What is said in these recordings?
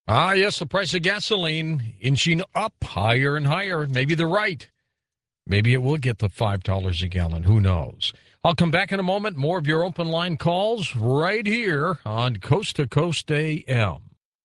Ah, yes, the price of gasoline inching up higher and higher. Maybe they're right. Maybe it will get to $5 a gallon. Who knows? I'll come back in a moment. More of your open line calls right here on Coast to Coast AM.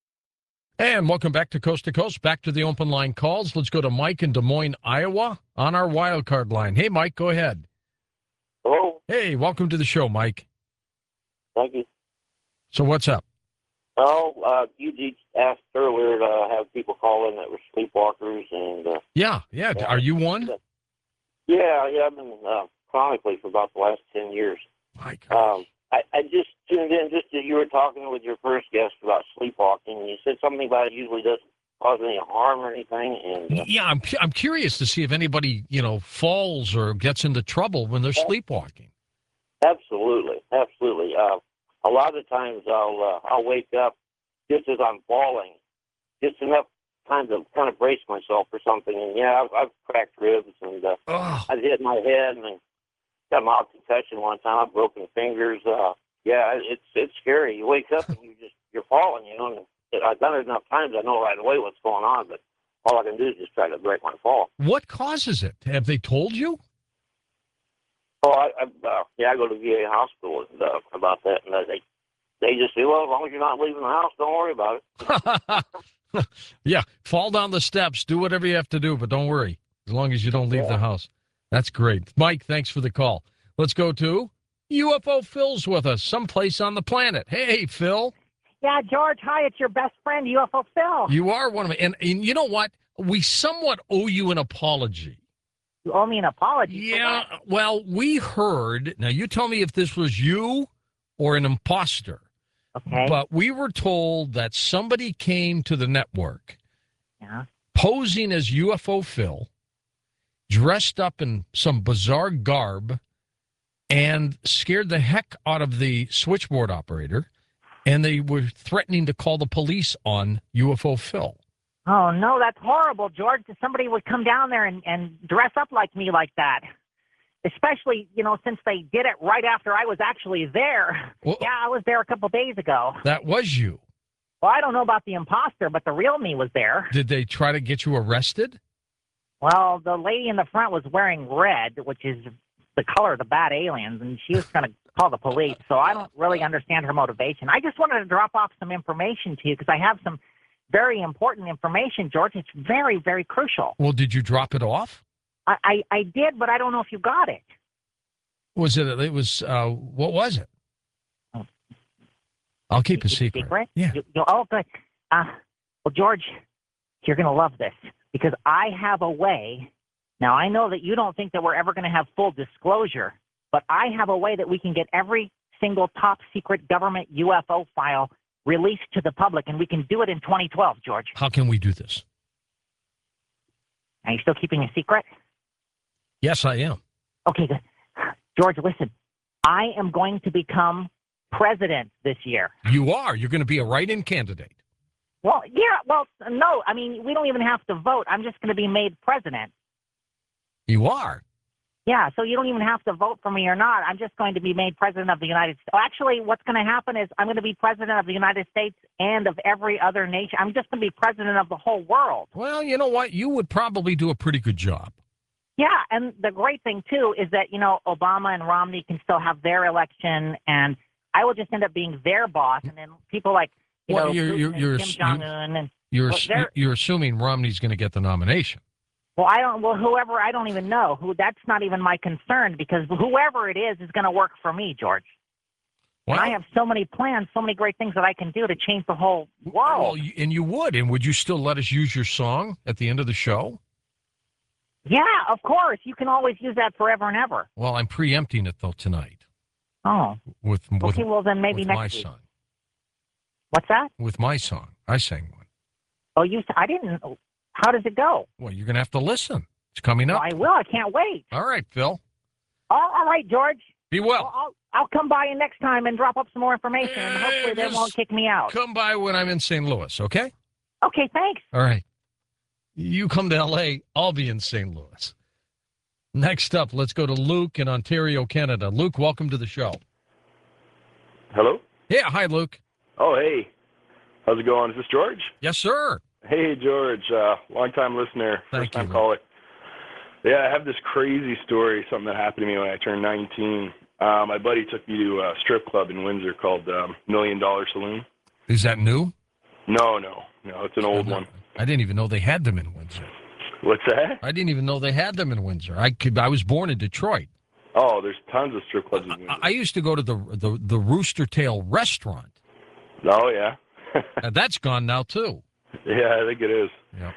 And welcome back to Coast, back to the open line calls. Let's go to Mike in Des Moines, Iowa, on our wild card line. Hey, Mike, go ahead. Hello. Hey, welcome to the show, Mike. Thank you. So what's up? Oh, you asked earlier to have people call in that were sleepwalkers, and Yeah. Are you one? Yeah, I've been chronically for about the last 10 years. My gosh. I just tuned in just as you were talking with your first guest about sleepwalking, and you said something about it usually doesn't cause any harm or anything. And Yeah, I'm curious to see if anybody falls or gets into trouble when they're sleepwalking. Absolutely. A lot of times I'll wake up just as I'm falling, just enough time to kind of brace myself for something. And yeah, I've cracked ribs, and I've hit my head and got a mild concussion one time. I've broken fingers. Yeah, it's scary. You wake up and you're falling. And I've done it enough times. I know right away what's going on, but all I can do is just try to break my fall. What causes it? Have they told you? Oh, I go to VA hospital about that, and they just say, well, as long as you're not leaving the house, don't worry about it. Yeah, fall down the steps, do whatever you have to do, but don't worry, as long as you don't leave the house. That's great. Mike, thanks for the call. Let's go to UFO Phil's with us, someplace on the planet. Hey, Phil. Yeah, George, hi, it's your best friend, UFO Phil. You are one of them. And you know what? We somewhat owe you an apology. You owe me an apology? Yeah, well, we heard, now you tell me if this was you or an imposter. Okay. But we were told that somebody came to the network posing as UFO Phil, dressed up in some bizarre garb, and scared the heck out of the switchboard operator, and they were threatening to call the police on UFO Phil. Oh, no, that's horrible, George. Somebody would come down there and dress up like me like that. Especially, since they did it right after I was actually there. Well, yeah, I was there a couple days ago. That was you. Well, I don't know about the imposter, but the real me was there. Did they try to get you arrested? Well, the lady in the front was wearing red, which is the color of the bad aliens, and she was going to call the police. So I don't really understand her motivation. I just wanted to drop off some information to you because I have some very important information, George. It's very, very crucial. Well, did you drop it off? I did, but I don't know if you got it. What was it? I'll keep a secret. Yeah. Oh, good. Well, George, you're going to love this because I have a way. Now, I know that you don't think that we're ever going to have full disclosure, but I have a way that we can get every single top secret government UFO file released to the public, and we can do it in 2012, George. How can we do this? Are you still keeping a secret? Yes, I am. Okay, good. George, listen. I am going to become president this year. You are? You're going to be a write-in candidate? Well, yeah. Well, no. I mean, we don't even have to vote. I'm just going to be made president. You are? Yeah, so you don't even have to vote for me or not. I'm just going to be made president of the United States. Actually, what's going to happen is I'm going to be president of the United States and of every other nation. I'm just going to be president of the whole world. Well, you know what? You would probably do a pretty good job. Yeah, and the great thing, too, is that, Obama and Romney can still have their election, and I will just end up being their boss, and then people like, you're Kim Jong-un. And, you're assuming Romney's going to get the nomination. Well, whoever, I don't even know. That's not even my concern, because whoever it is going to work for me, George. Well, and I have so many plans, so many great things that I can do to change the whole world. Well, and you would. And would you still let us use your song at the end of the show? Yeah, of course. You can always use that forever and ever. Well, I'm preempting it, though, tonight. Oh. Okay, well, then maybe next week. My song. What's that? With my song. I sang one. Oh, I didn't. How does it go? Well, you're going to have to listen. It's coming up. Well, I will. I can't wait. All right, Phil. All right, George. Be well. I'll come by you next time and drop up some more information, and hopefully they won't kick me out. Come by when I'm in St. Louis, okay? Okay, thanks. All right. You come to L.A., I'll be in St. Louis. Next up, let's go to Luke in Ontario, Canada. Luke, welcome to the show. Hello? Yeah, hi, Luke. Oh, hey. How's it going? Is this George? Yes, sir. Hey, George. Long-time listener, Thank first-time you. caller. Yeah, I have this crazy story, something that happened to me when I turned 19. My buddy took me to a strip club in Windsor called $1 Million Saloon. Is that new? No, it's an old one. I didn't even know they had them in Windsor. What's that? I didn't even know they had them in Windsor. I was born in Detroit. Oh, there's tons of strip clubs in Windsor. I used to go to the Rooster Tail restaurant. Oh, yeah. And that's gone now, too. Yeah, I think it is. Yeah.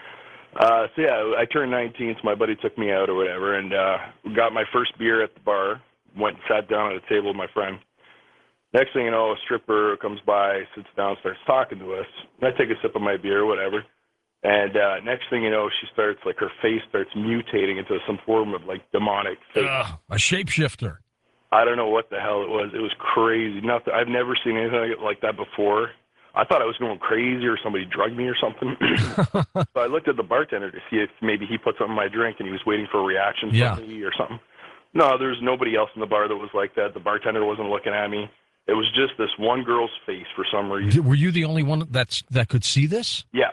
I turned 19, so my buddy took me out or whatever, and got my first beer at the bar, went and sat down at a table with my friend. Next thing you know, a stripper comes by, sits down, starts talking to us. I take a sip of my beer, whatever. And next thing you know, she starts, like, her face starts mutating into some form of, like, demonic face. A shapeshifter. I don't know what the hell it was. It was crazy. Nothing. I've never seen anything like that before. I thought I was going crazy or somebody drugged me or something. So I looked at the bartender to see if maybe he put something in my drink and he was waiting for a reaction from me or something. No, there's nobody else in the bar that was like that. The bartender wasn't looking at me. It was just this one girl's face for some reason. Were you the only one that could see this? Yeah.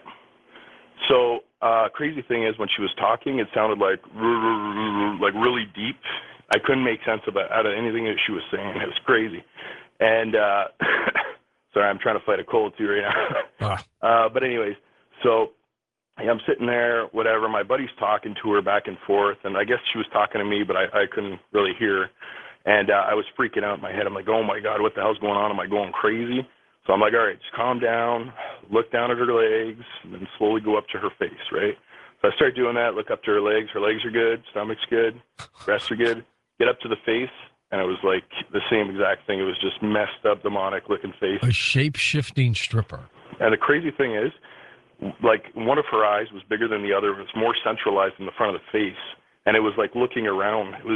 So crazy thing is when she was talking, it sounded like really deep. I couldn't make sense out of anything that she was saying. It was crazy. And sorry, I'm trying to fight a cold too right now. But anyways, so I'm sitting there, whatever. My buddy's talking to her back and forth, and I guess she was talking to me, but I couldn't really hear her. And I was freaking out in my head. I'm like, oh, my God, what the hell's going on? Am I going crazy? So I'm like, all right, just calm down, look down at her legs, and then slowly go up to her face, right? So I start doing that, look up to her legs. Her legs are good, stomach's good, breasts are good. Get up to the face, and it was like the same exact thing. It was just messed up, demonic-looking face. A shape-shifting stripper. And the crazy thing is, like, one of her eyes was bigger than the other. It was more centralized in the front of the face, and it was like looking around. It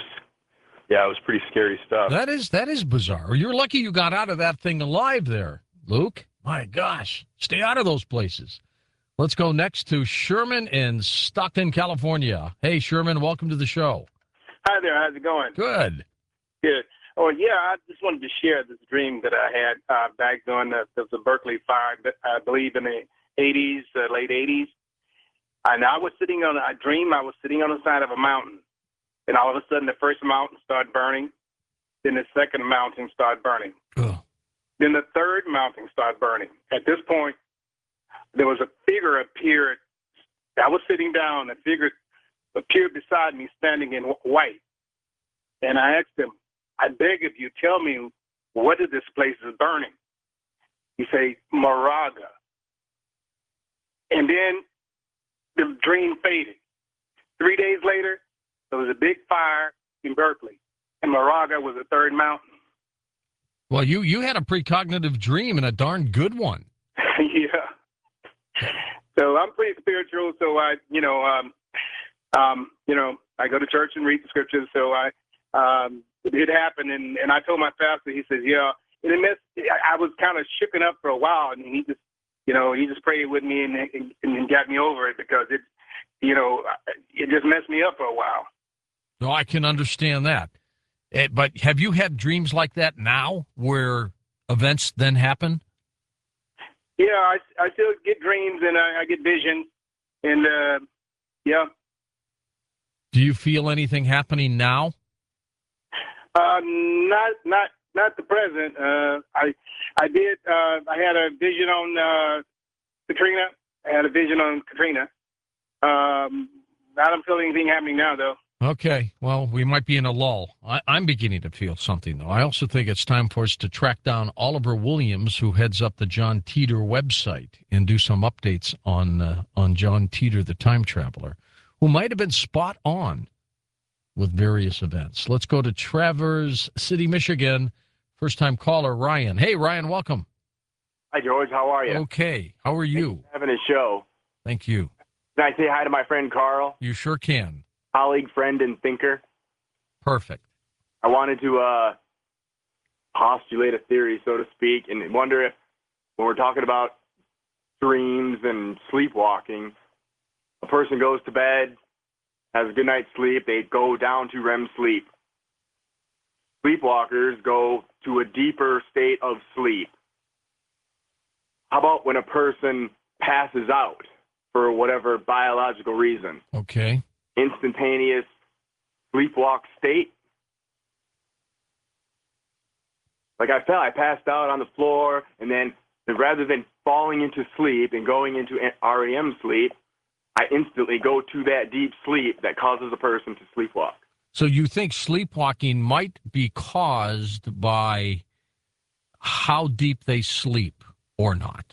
was pretty scary stuff. That is bizarre. You're lucky you got out of that thing alive there, Luke. My gosh. Stay out of those places. Let's go next to Sherman in Stockton, California. Hey, Sherman, welcome to the show. Hi there. How's it going? Good. Good. Oh, yeah, I just wanted to share this dream that I had back during the Berkeley fire, I believe in the 80s, late 80s. And I was sitting on the side of a mountain. And all of a sudden, the first mountain started burning. Then the second mountain started burning. Ugh. Then the third mountain started burning. At this point, there was a figure appeared. I was sitting down. A figure appeared beside me, standing in white. And I asked him, I beg of you, tell me, what is this place is burning? He said, Moraga. And then the dream faded. 3 days later, there was a big fire in Berkeley, and Moraga was the third mountain. Well, you had a precognitive dream and a darn good one. Yeah. So I'm pretty spiritual. So I go to church and read the scriptures. So it happened, and I told my pastor. He says, yeah. And I was kind of shooken up for a while, and he just prayed with me and got me over it because it just messed me up for a while. No, I can understand that. But have you had dreams like that now where events then happen? Yeah, I still get dreams and I get visions. And, yeah. Do you feel anything happening now? Not the present. I did. I had a vision on Katrina. I had a vision on Katrina. I don't feel anything happening now, though. Okay, well, we might be in a lull. I'm beginning to feel something, though. I also think it's time for us to track down Oliver Williams, who heads up the John Teeter website, and do some updates on John Teeter, the time traveler, who might have been spot on with various events. Let's go to Traverse City, Michigan. First-time caller, Ryan. Hey, Ryan, welcome. Hi, George. How are you? Okay. How are you? Having a show. Thank you. Can I say hi to my friend Carl? You sure can. Colleague, friend, and thinker. Perfect. I wanted to postulate a theory, so to speak, and wonder if, when we're talking about dreams and sleepwalking, a person goes to bed, has a good night's sleep, they go down to REM sleep. Sleepwalkers go to a deeper state of sleep. How about when a person passes out for whatever biological reason? Okay. Instantaneous sleepwalk state. Like I passed out on the floor, and then rather than falling into sleep and going into REM sleep, I instantly go to that deep sleep that causes a person to sleepwalk. So you think sleepwalking might be caused by how deep they sleep or not?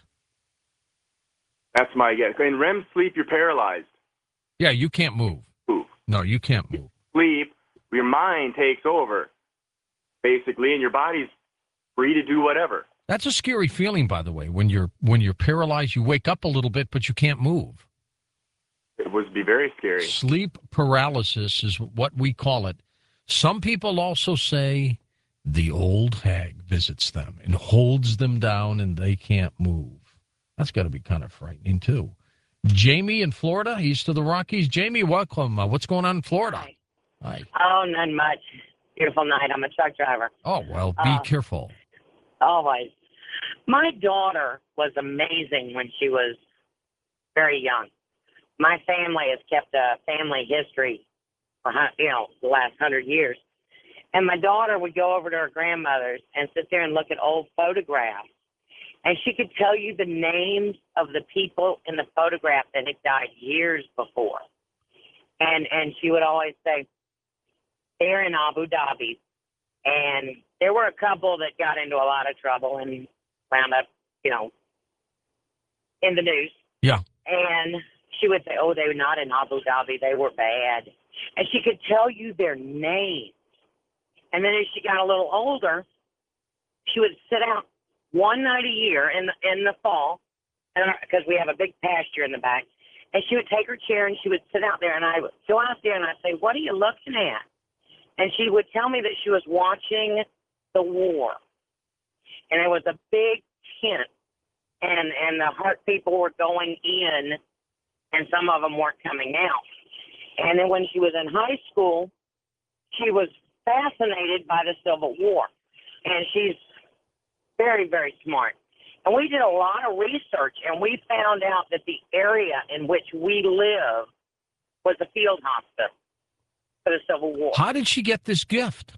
That's my guess. In REM sleep, you're paralyzed. Yeah, you can't move. Move. No, you can't move. Sleep, your mind takes over, basically, and your body's free to do whatever. That's a scary feeling, by the way. When you're paralyzed, you wake up a little bit, but you can't move. It would be very scary. Sleep paralysis is what we call it. Some people also say the old hag visits them and holds them down and they can't move. That's got to be kind of frightening, too. Jamie in Florida, east of the Rockies. Jamie, welcome. What's going on in Florida? Hi. Hi. Oh, not much. Beautiful night. I'm a truck driver. Oh, well, be careful. Always. My daughter was amazing when she was very young. My family has kept a family history for, the last 100 years. And my daughter would go over to her grandmother's and sit there and look at old photographs. And she could tell you the names of the people in the photograph that had died years before. And she would always say, they're in Abu Dhabi. And there were a couple that got into a lot of trouble and wound up, in the news. Yeah. And she would say, oh, they were not in Abu Dhabi. They were bad. And she could tell you their names. And then as she got a little older, she would sit out one night a year in the fall, because we have a big pasture in the back, and she would take her chair and she would sit out there, and I would go out there and I'd say, what are you looking at? And she would tell me that she was watching the war. And it was a big tent, and the heart people were going in, and some of them weren't coming out. And then when she was in high school, she was fascinated by the Civil War. And she's very, very smart. And we did a lot of research, and we found out that the area in which we live was a field hospital for the Civil War. How did she get this gift?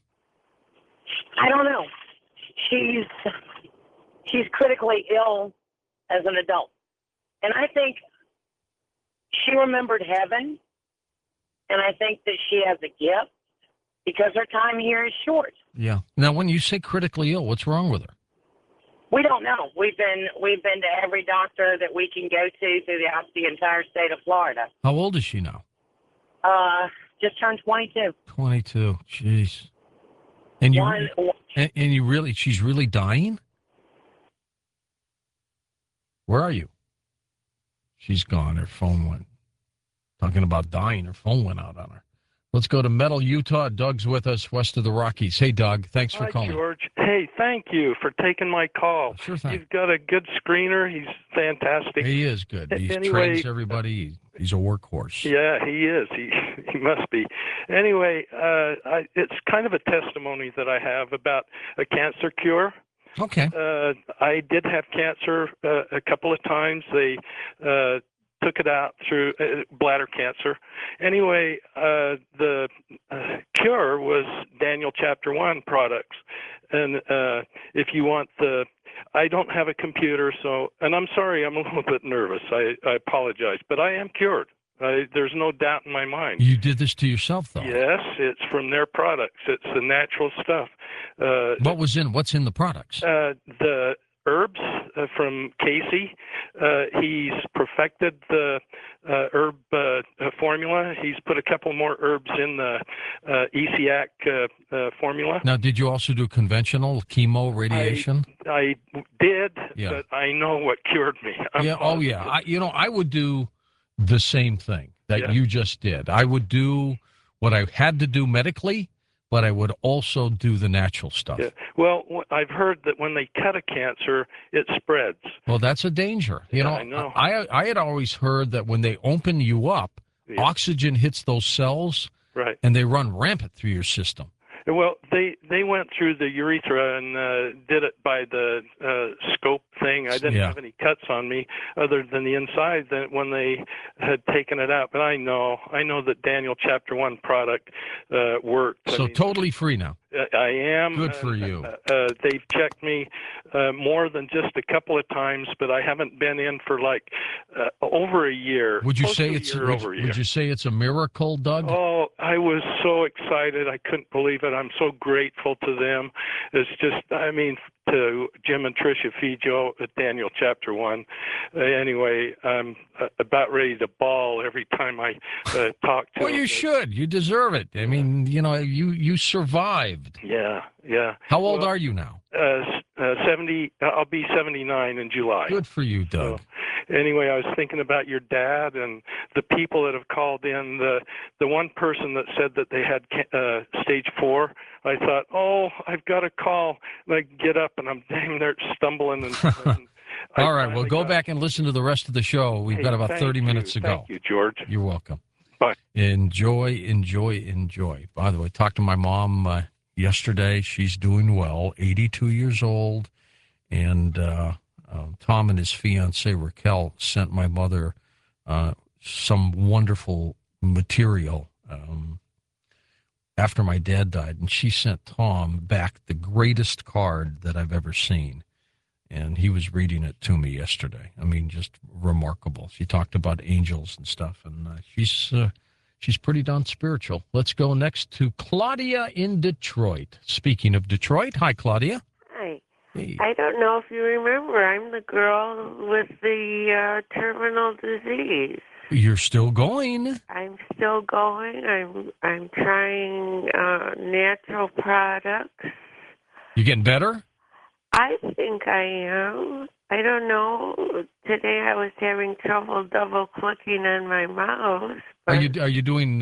I don't know. She's critically ill as an adult. And I think she remembered heaven, and I think that she has a gift because her time here is short. Yeah. Now, when you say critically ill, what's wrong with her? We don't know. We've been to every doctor that we can go to throughout the entire state of Florida. How old is she now? Just turned 22. 22. Jeez. And she's really dying? Where are you? She's gone. Her phone went. Talking about dying, her phone went out on her. Let's go to Metal, Utah. Doug's with us west of the Rockies. Hey, Doug. Thanks for calling. Hi, George. Hey, thank you for taking my call. Sure thing. You've got a good screener. He's fantastic. He is good. He trains everybody. He's a workhorse. Yeah, he is. He must be. Anyway, it's kind of a testimony that I have about a cancer cure. Okay. I did have cancer a couple of times. They took it out through bladder cancer. Anyway, the cure was Daniel Chapter 1 products. And if you want I don't have a computer, and I'm sorry, I'm a little bit nervous. I apologize, but I am cured. There's no doubt in my mind. You did this to yourself, though? Yes, it's from their products. It's the natural stuff. What's in the products? The herbs from Casey. He's perfected the herb formula. He's put a couple more herbs in the ECAC formula. Now, did you also do conventional chemo radiation? I did, yeah. But I know what cured me. I would do the same thing that you just did. I would do what I had to do medically, but I would also do the natural stuff. Yeah. Well, I've heard that when they cut a cancer, it spreads. Well, that's a danger. I know. I had always heard that when they open you up, oxygen hits those cells, right, and they run rampant through your system. Well, they went through the urethra and did it by the scope thing. I didn't have any cuts on me other than the inside that when they had taken it out. But I know that Daniel Chapter 1 product worked. So totally free now. I am. Good for you. They've checked me more than just a couple of times, but I haven't been in for like over a year. Would you say would you say it's a miracle, Doug? Oh, I was so excited. I couldn't believe it. I'm so grateful to them. It's just, I mean, to Jim and Tricia Fijo at Daniel Chapter 1. Anyway, I'm about ready to bawl every time I talk to them. Well, you should. You deserve it. I mean, you know, you survived. Yeah. How old are you now? 70. I'll be 79 in July. Good for you, Doug. So, anyway, I was thinking about your dad and the people that have called in. The one person that said that they had stage 4, I thought, oh, I've got to call. And I get up and I'm damn near stumbling. And all right, well, go back and listen to the rest of the show. We've got about 30 minutes to go. Thank you, George. You're welcome. Bye. Enjoy. By the way, talked to my mom yesterday. She's doing well, 82 years old. And Tom and his fiancée, Raquel, sent my mother some wonderful material after my dad died. And she sent Tom back the greatest card that I've ever seen. And he was reading it to me yesterday. I mean, just remarkable. She talked about angels and stuff. And she's pretty darn spiritual. Let's go next to Claudia in Detroit. Speaking of Detroit, hi, Claudia. Hi. Hey. I don't know if you remember. I'm the girl with the terminal disease. You're still going. I'm still going. I'm trying natural products. You getting better? I think I am. I don't know. Today I was having trouble double clicking on my mouse. Are you doing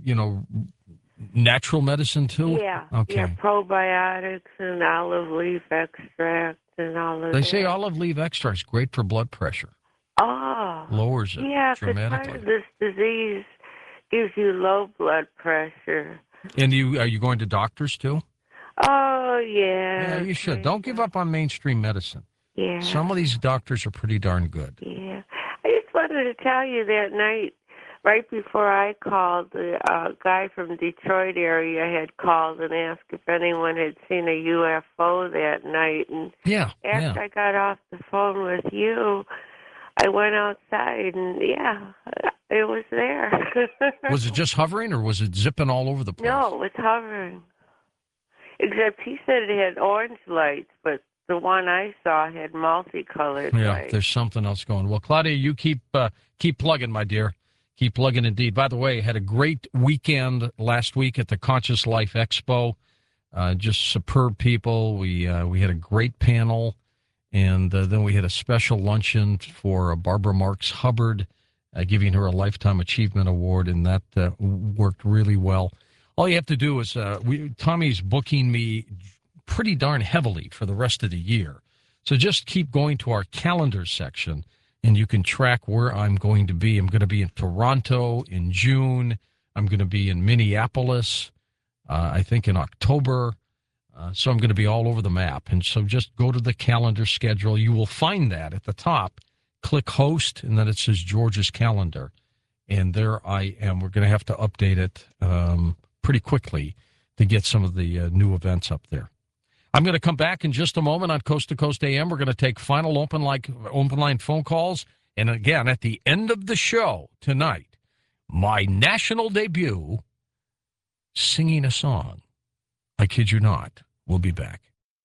natural medicine too? Yeah. Okay. Yeah, probiotics and olive leaf extract and all of that. They say olive leaf extract is great for blood pressure. Oh. Lowers it dramatically. Part of this disease gives you low blood pressure. And are you going to doctors too? Oh, yeah. Yeah, you should. Don't give up on mainstream medicine. Yeah. Some of these doctors are pretty darn good. Yeah. I just wanted to tell you that night, right before I called, the guy from Detroit area had called and asked if anyone had seen a UFO that night. And after I got off the phone with you, I went outside and, it was there. Was it just hovering or was it zipping all over the place? No, it was hovering. Except he said it had orange lights, but the one I saw had multicolored lights. There's something else going. Well, Claudia, you keep plugging, my dear. Keep plugging indeed. By the way, had a great weekend last week at the Conscious Life Expo. Just superb people. We had a great panel, and then we had a special luncheon for Barbara Marks Hubbard, giving her a Lifetime Achievement Award, and that worked really well. All you have to do is, Tommy's booking me pretty darn heavily for the rest of the year. So just keep going to our calendar section, and you can track where I'm going to be. I'm going to be in Toronto in June. I'm going to be in Minneapolis, I think in October. So I'm going to be all over the map. And so just go to the calendar schedule. You will find that at the top. Click host, and then it says George's calendar. And there I am. We're going to have to update it pretty quickly to get some of the new events up there. I'm going to come back in just a moment on Coast to Coast AM. We're going to take final open line phone calls. And again, at the end of the show tonight, my national debut, singing a song. I kid you not. We'll be back.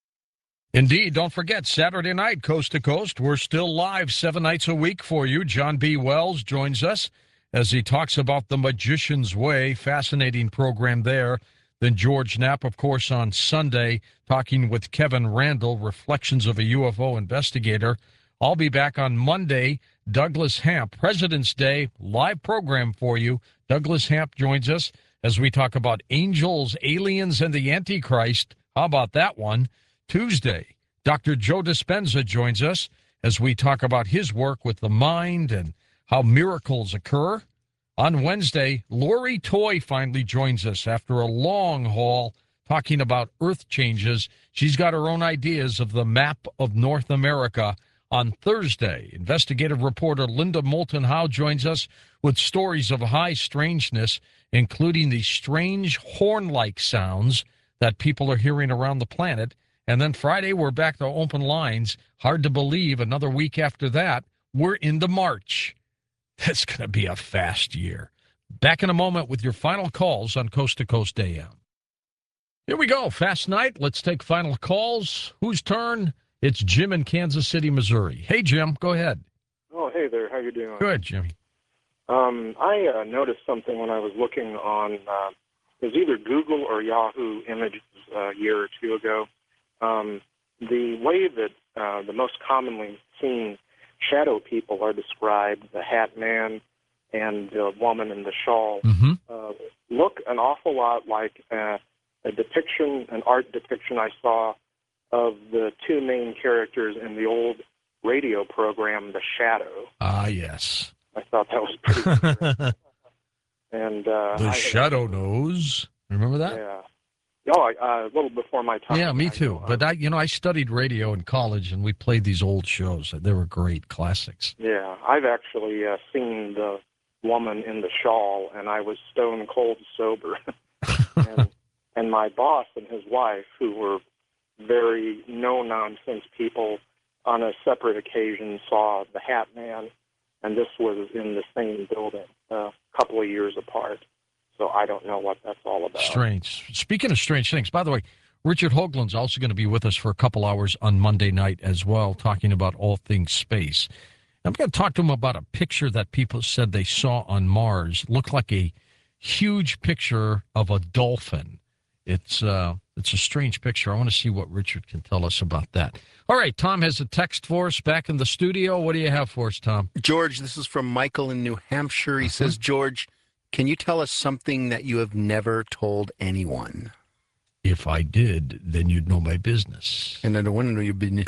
Indeed, don't forget, Saturday night, Coast to Coast. We're still live 7 nights a week for you. John B. Wells joins us as he talks about The Magician's Way. Fascinating program there. Then George Knapp, of course, on Sunday, talking with Kevin Randall, Reflections of a UFO Investigator. I'll be back on Monday. Douglas Hamp, President's Day, live program for you. Douglas Hamp joins us as we talk about angels, aliens, and the Antichrist. How about that one? Tuesday, Dr. Joe Dispenza joins us as we talk about his work with the mind and how miracles occur. On Wednesday, Lori Toy finally joins us after a long haul talking about earth changes. She's got her own ideas of the map of North America on Thursday. Investigative reporter Linda Moulton Howe joins us with stories of high strangeness, including the strange horn-like sounds that people are hearing around the planet. And then Friday, we're back to open lines. Hard to believe another week after that, we're into March. That's going to be a fast year. Back in a moment with your final calls on Coast to Coast AM. Here we go. Fast night. Let's take final calls. Whose turn? It's Jim in Kansas City, Missouri. Hey, Jim, go ahead. Oh, hey there. How you doing? Good, Jimmy. I noticed something when I was looking on, it was either Google or Yahoo Images a year or two ago. The way that the most commonly seen shadow people are described, the Hat Man and the woman in the shawl, look an awful lot like a depiction, an art depiction I saw of the two main characters in the old radio program, The Shadow. Ah, yes. I thought that was pretty cool. And The Shadow knows. Remember that? Yeah. Oh, a little before my time. Yeah, me too. But I studied radio in college, and we played these old shows. They were great classics. Yeah, I've actually seen the woman in the shawl, and I was stone cold sober. and my boss and his wife, who were very no-nonsense people, on a separate occasion saw the Hat Man, and this was in the same building, a couple of years apart. So I don't know what that's all about. Strange. Speaking of strange things, by the way, Richard Hoagland's also going to be with us for a couple hours on Monday night as well, talking about all things space. I'm going to talk to him about a picture that people said they saw on Mars. Looked like a huge picture of a dolphin. It's a strange picture. I want to see what Richard can tell us about that. All right, Tom has a text for us back in the studio. What do you have for us, Tom? George, this is from Michael in New Hampshire. He says, George, can you tell us something that you have never told anyone? If I did, then you'd know my business. And I don't want to know your business.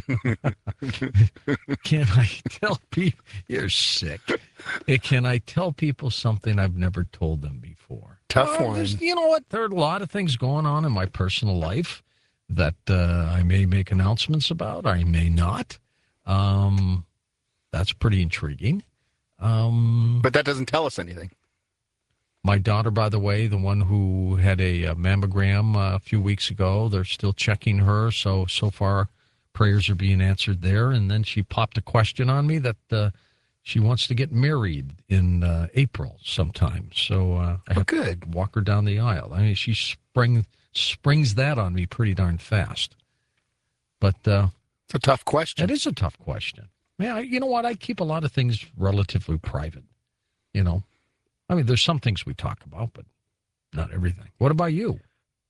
Can I tell people? You're sick. Can I tell people something I've never told them before? Tough one. You know what? There are a lot of things going on in my personal life that I may make announcements about. I may not. That's pretty intriguing. But that doesn't tell us anything. My daughter, by the way, the one who had a mammogram a few weeks ago, they're still checking her. So far, prayers are being answered there. And then she popped a question on me that she wants to get married in April sometime. So I have to walk her down the aisle. I mean, she springs that on me pretty darn fast. But it's a tough question. It is a tough question. Yeah, you know what? I keep a lot of things relatively private, you know. I mean, there's some things we talk about, but not everything. What about you?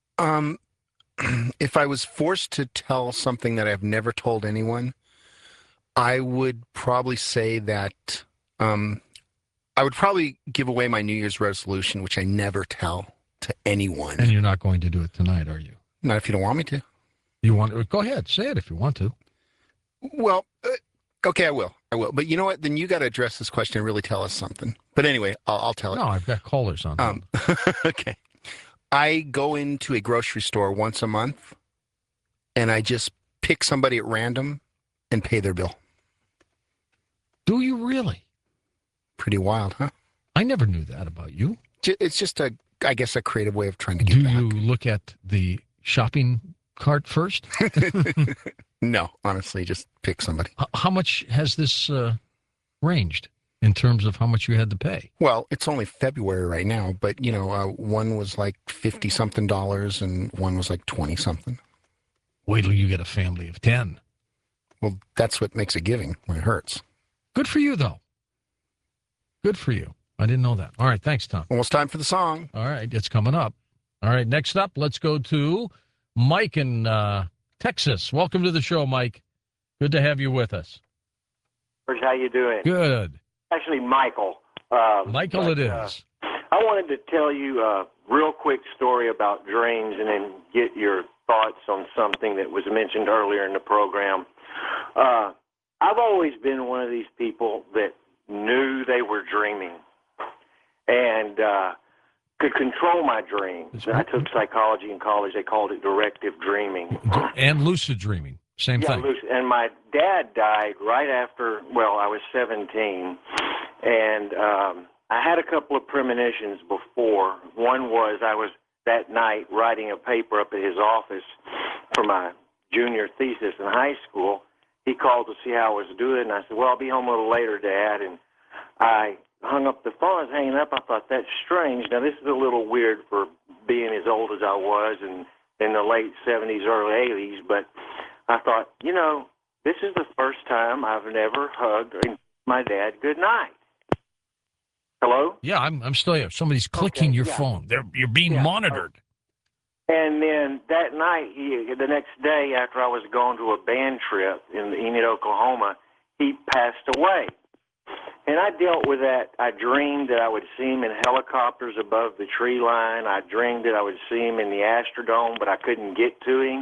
If I was forced to tell something that I've never told anyone, I would probably say that I would probably give away my New Year's resolution, which I never tell to anyone. And you're not going to do it tonight, are you? Not if you don't want me to. You want to? Go ahead. Say it if you want to. Well, okay, I will. But you know what? Then you got to address this question and really tell us something. But anyway, I'll tell it. No, I've got callers on. Okay. I go into a grocery store once a month, and I just pick somebody at random and pay their bill. Do you really? Pretty wild, huh? I never knew that about you. It's just I guess a creative way of trying to get back. Do you look at the shopping cart first? No, honestly, just pick somebody. How much has this ranged in terms of how much you had to pay? Well, it's only February right now, but, you know, one was like $50-something and one was like 20-something. Wait till you get a family of 10. Well, that's what makes it giving when it hurts. Good for you, though. Good for you. I didn't know that. All right, thanks, Tom. Almost time for the song. All right, it's coming up. All right, next up, let's go to Mike in Texas. Welcome to the show, Mike. Good to have you with us. George, how you doing? Good. Actually, Michael. Michael, it is. I wanted to tell you a real quick story about dreams and then get your thoughts on something that was mentioned earlier in the program. I've always been one of these people that knew they were dreaming and could control my dreams. I took psychology in college. They called it directive dreaming. And lucid dreaming. Same Yeah, thing. lucid. And my dad died right after, well, I was 17. And I had a couple of premonitions before. One was I was that night writing a paper up at his office for my junior thesis in high school. He called to see how I was doing, and I said, well, I'll be home a little later, Dad. And I hung up the phone. I was hanging up. I thought, that's strange. Now, this is a little weird for being as old as I was and in the late 70s, early 80s, but I thought, you know, this is the first time I've never hugged my dad good night. Hello? Yeah, I'm still here. Somebody's clicking your phone. You're being monitored. And then that night, the next day after I was going to a band trip in Enid, Oklahoma, he passed away. And I dealt with that. I dreamed that I would see him in helicopters above the tree line. I dreamed that I would see him in the Astrodome, but I couldn't get to him.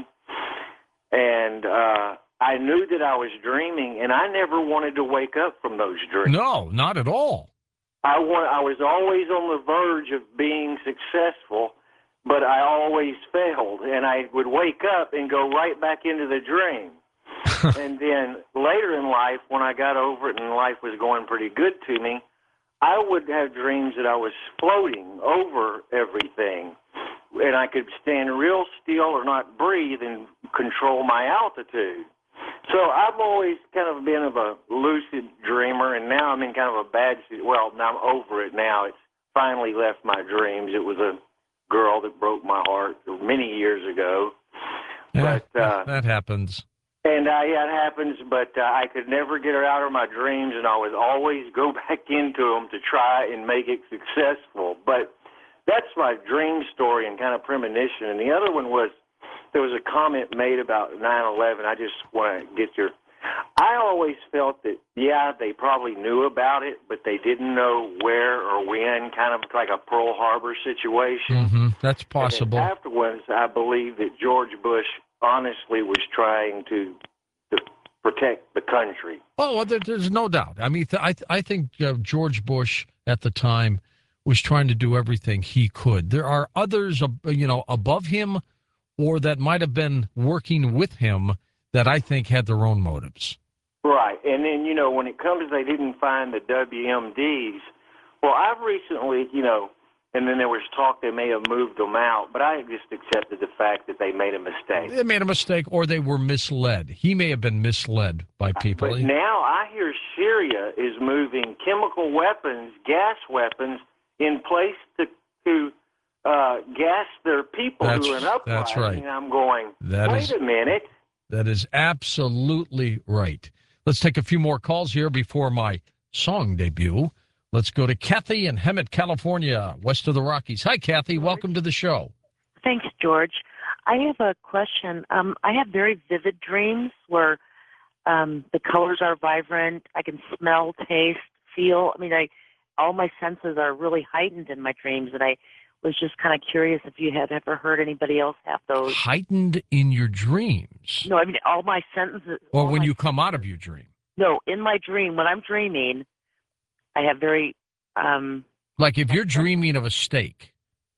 And I knew that I was dreaming, and I never wanted to wake up from those dreams. No, not at all. I was always on the verge of being successful, but I always failed, and I would wake up and go right back into the dream. And then later in life, when I got over it and life was going pretty good to me, I would have dreams that I was floating over everything, and I could stand real still or not breathe and control my altitude. So I've always kind of been of a lucid dreamer, and now I'm in kind of a bad situation. Well, now I'm over it now. It's finally left my dreams. It was a girl that broke my heart many years ago. Yeah, But that happens. And yeah, it happens, but I could never get her out of my dreams, and I would always go back into them to try and make it successful. But that's my dream story and kind of premonition. And the other one was, there was a comment made about 9/11. I just want to get your... I always felt that, yeah, they probably knew about it, but they didn't know where or when, kind of like a Pearl Harbor situation. Mm-hmm. That's possible. And afterwards, I believe that George Bush honestly was trying to protect the country. Oh, well, there's no doubt. I mean, I think George Bush at the time was trying to do everything he could. There are others, above him or that might have been working with him that I think had their own motives. Right. And then, when it comes, they didn't find the WMDs. Well, I've recently, and then there was talk they may have moved them out, but I just accepted the fact that they made a mistake. They made a mistake, or they were misled. He may have been misled by people. But now I hear Syria is moving chemical weapons, gas weapons, in place to gas their people who are in uprising. That's right. And I'm going, wait a minute. That is absolutely right. Let's take a few more calls here before my song debut. Let's go to Kathy in Hemet, California, west of the Rockies. Hi, Kathy. Welcome to the show. Thanks, George. I have a question. I have very vivid dreams where the colors are vibrant. I can smell, taste, feel. I mean, all my senses are really heightened in my dreams, and I was just kind of curious if you had ever heard anybody else have those. Heightened in your dreams? No, I mean, all my senses. Or when you come out of your dream? No, in my dream, when I'm dreaming, I have very... like if you're dreaming of a steak.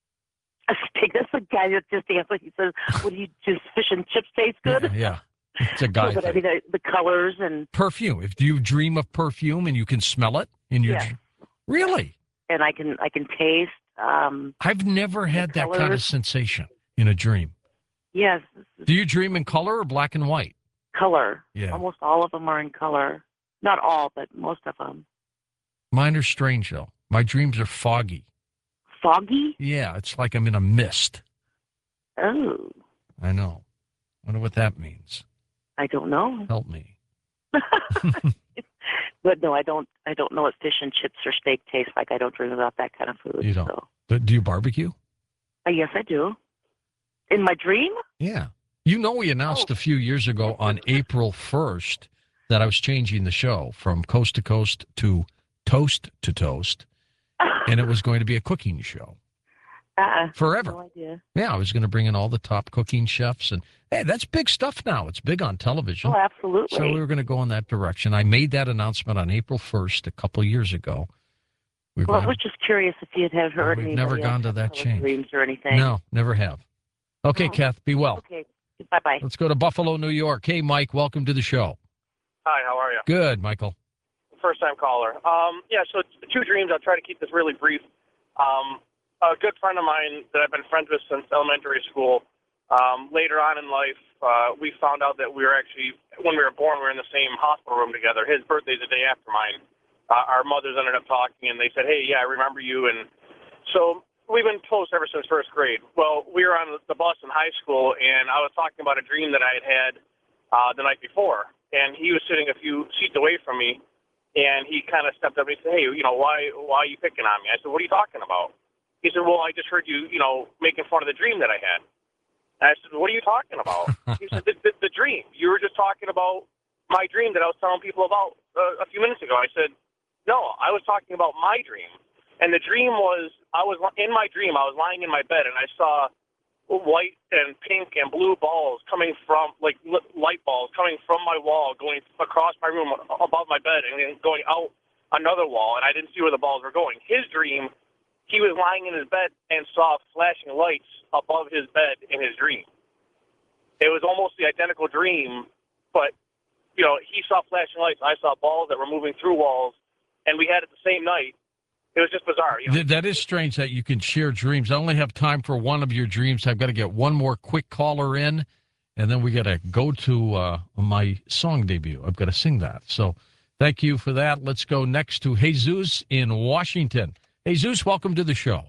A steak? That's the guy that just answered. He says, "Would you just fish and chips taste good?" Yeah. It's a guy But I thing. mean, the colors and... Perfume. If you dream of perfume and you can smell it in your dream. Really? And I can taste... I've never had that kind of colors. sensation in a dream. Yes. Do you dream in color or black and white? Color. Yeah. Almost all of them are in color. Not all, but most of them. Mine are strange, though. My dreams are foggy. Foggy? Yeah, it's like I'm in a mist. Oh. I know. Wonder what that means. I don't know. Help me. But no, I don't know what fish and chips or steak taste like. I don't dream about that kind of food. You don't. So. Do you barbecue? Yes, I do. In my dream? Yeah. We announced a few years ago on April 1st that I was changing the show from Coast to Coast to Toast, and it was going to be a cooking show. Forever. No idea. Yeah, I was going to bring in all the top cooking chefs, and hey, that's big stuff now. It's big on television. Oh, absolutely. So we were going to go in that direction. I made that announcement on April 1st a couple of years ago. I was just curious if you had heard We've anybody never gone to else that have change. dreams or anything. No, never have. Okay, Kath, be well. Okay. Bye-bye. Let's go to Buffalo, New York. Hey, Mike, welcome to the show. Hi, how are you? Good, Michael. First-time caller. So 2 dreams. I'll try to keep this really brief. A good friend of mine that I've been friends with since elementary school, later on in life, we found out that we were actually, when we were born, we were in the same hospital room together. His birthday's the day after mine. Our mothers ended up talking, and they said, hey, yeah, I remember you. And so we've been close ever since first grade. Well, we were on the bus in high school, and I was talking about a dream that I had the night before. And he was sitting a few seats away from me, and he kind of stepped up and he said, hey, why are you picking on me? I said, what are you talking about? He said, well, I just heard you, making fun of the dream that I had. And I said, what are you talking about? He said, the dream. You were just talking about my dream that I was telling people about a few minutes ago. I said, no, I was talking about my dream. And the dream was, in my dream, I was lying in my bed, and I saw white and pink and blue balls coming from, like light balls, coming from my wall, going across my room above my bed and then going out another wall, and I didn't see where the balls were going. His dream, he was lying in his bed and saw flashing lights above his bed in his dream. It was almost the identical dream, but, he saw flashing lights. I saw balls that were moving through walls, and we had it the same night. It was just bizarre. That is strange that you can share dreams. I only have time for one of your dreams. I've got to get one more quick caller in, and then we got to go to my song debut. I've got to sing that. So thank you for that. Let's go next to Jesus in Washington. Jesus, welcome to the show.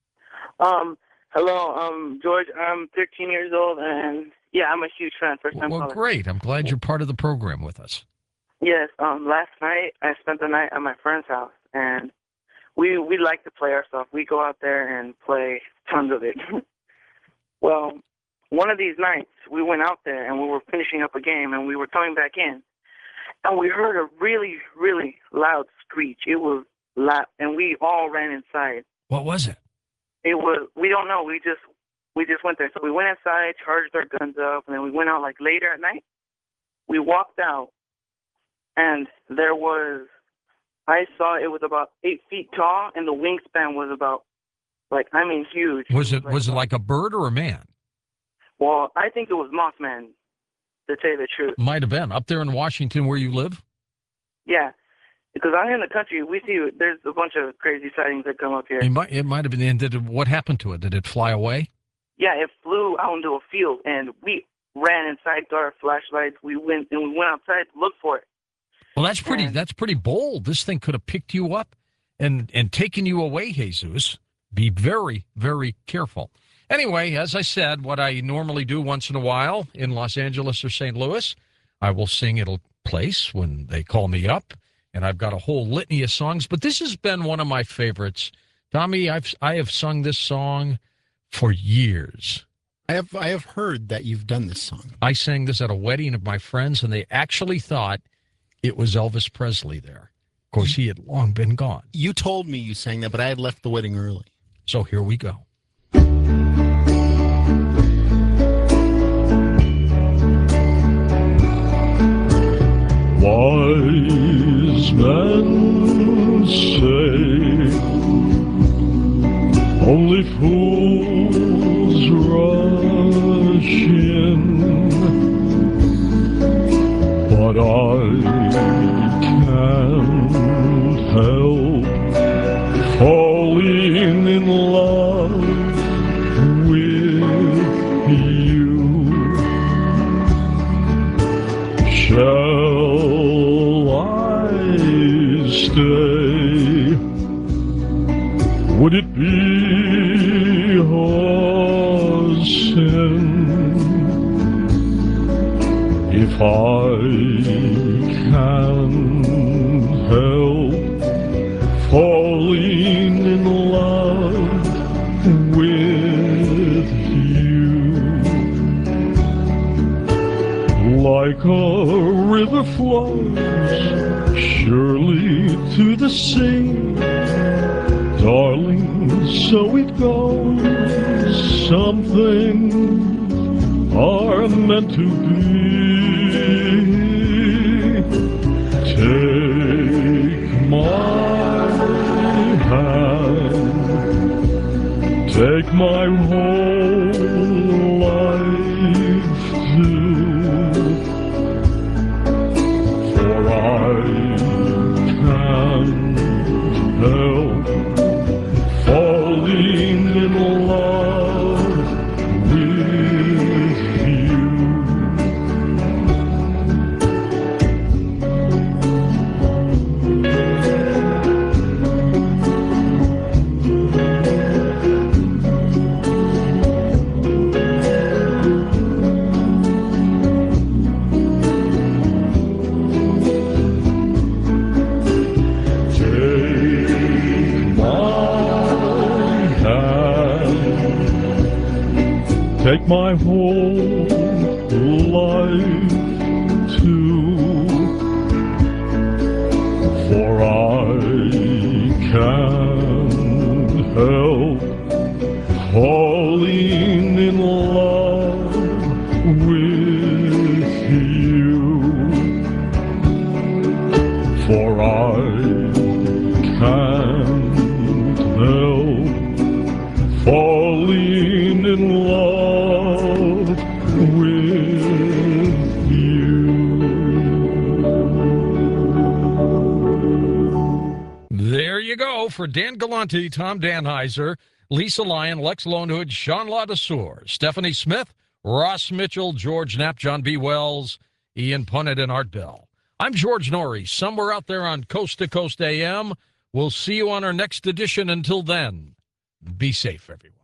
Hello, George. I'm 13 years old, and I'm a huge fan. First-time caller. Great. I'm glad you're part of the program with us. Yes. Last night I spent the night at my friend's house, and we like to play ourselves. We go out there and play tons of it. Well, one of these nights we went out there and we were finishing up a game, and we were coming back in, and we heard a really, really loud screech. It was loud, and we all ran inside. What was it? It was, we don't know. We just went there. So we went inside, charged our guns up, and then we went out like later at night. We walked out, and there was, I saw it was about 8 feet tall, and the wingspan was about, huge. Was it like a bird or a man? Well, I think it was Mothman, to tell you the truth. Might have been. Up there in Washington where you live? Yeah. Because out here in the country, we see there's a bunch of crazy sightings that come up here. It might have been. And what happened to it? Did it fly away? Yeah, it flew out into a field, and we ran inside to our flashlights. We went outside to look for it. Well, that's pretty bold. This thing could have picked you up and taken you away, Jesus. Be very, very careful. Anyway, as I said, what I normally do once in a while in Los Angeles or St. Louis, I will sing at a place when they call me up. And I've got a whole litany of songs, but this has been one of my favorites. Tommy, I have sung this song for years. I have heard that you've done this song. I sang this at a wedding of my friends, and they actually thought it was Elvis Presley there. Of course, he had long been gone. You told me you sang that, but I had left the wedding early. So here we go. Wise men say only fools rush in, but I can't help falling in love with you. Shall I stay? Would it be a sin if I can't help falling in love with you? Like a river flows surely to the sea, darling, so it goes. Some things are meant to be. Take my hand, take my whole life help falling in love with you. Take my whole life too, for I can't help falling in love with you, for I can't help falling in love with you. There you go for Dan Galante, Tom Danheiser, Lisa Lyon, Lex Lonehood, Sean Ladesseur, Stephanie Smith, Ross Mitchell, George Knapp, John B. Wells, Ian Punnett, and Art Bell. I'm George Norrie, somewhere out there on Coast to Coast AM. We'll see you on our next edition. Until then, be safe, everyone.